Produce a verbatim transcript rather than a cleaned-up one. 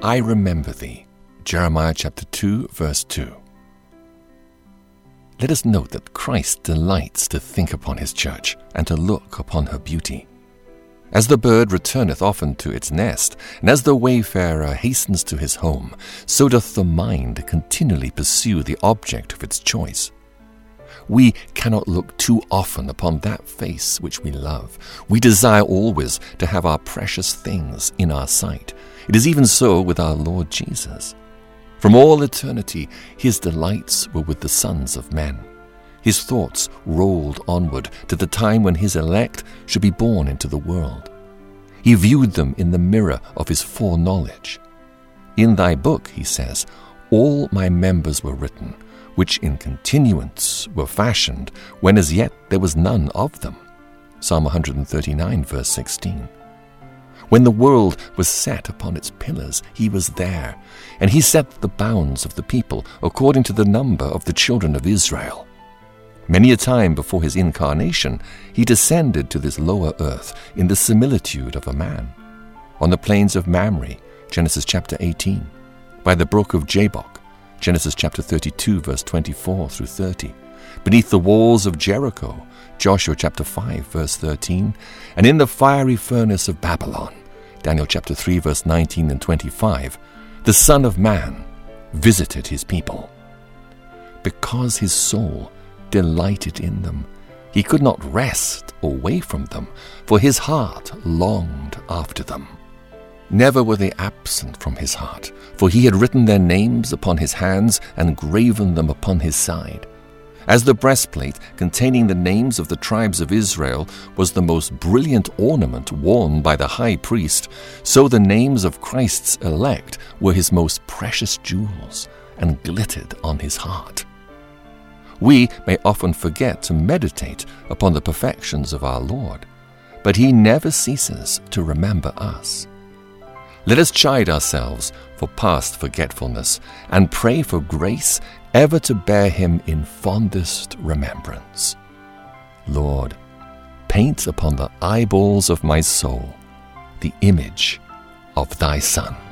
I remember thee. Jeremiah chapter two, verse two. Let us note that Christ delights to think upon his church and to look upon her beauty. As the bird returneth often to its nest, and as the wayfarer hastens to his home, so doth the mind continually pursue the object of its choice. We cannot look too often upon that face which we love. We desire always to have our precious things in our sight. It is even so with our Lord Jesus. From all eternity, his delights were with the sons of men. His thoughts rolled onward to the time when his elect should be born into the world. He viewed them in the mirror of his foreknowledge. In thy book, he says, all my members were written, which in continuance were fashioned, when as yet there was none of them. Psalm one thirty-nine, verse sixteen. When the world was set upon its pillars, he was there, and he set the bounds of the people according to the number of the children of Israel. Many a time before his incarnation, he descended to this lower earth in the similitude of a man. On the plains of Mamre, Genesis chapter eighteen, by the brook of Jabbok, Genesis chapter thirty-two, verse twenty-four through thirty, beneath the walls of Jericho, Joshua chapter five, verse thirteen, and in the fiery furnace of Babylon, Daniel chapter three, verse nineteen and twenty-five, the Son of Man visited his people. Because his soul delighted in them, he could not rest away from them, for his heart longed after them. Never were they absent from his heart, for he had written their names upon his hands and graven them upon his side. As the breastplate containing the names of the tribes of Israel was the most brilliant ornament worn by the high priest, so the names of Christ's elect were his most precious jewels and glittered on his heart. We may often forget to meditate upon the perfections of our Lord, but he never ceases to remember us. Let us chide ourselves for past forgetfulness and pray for grace ever to bear him in fondest remembrance. Lord, paint upon the eyeballs of my soul the image of thy Son.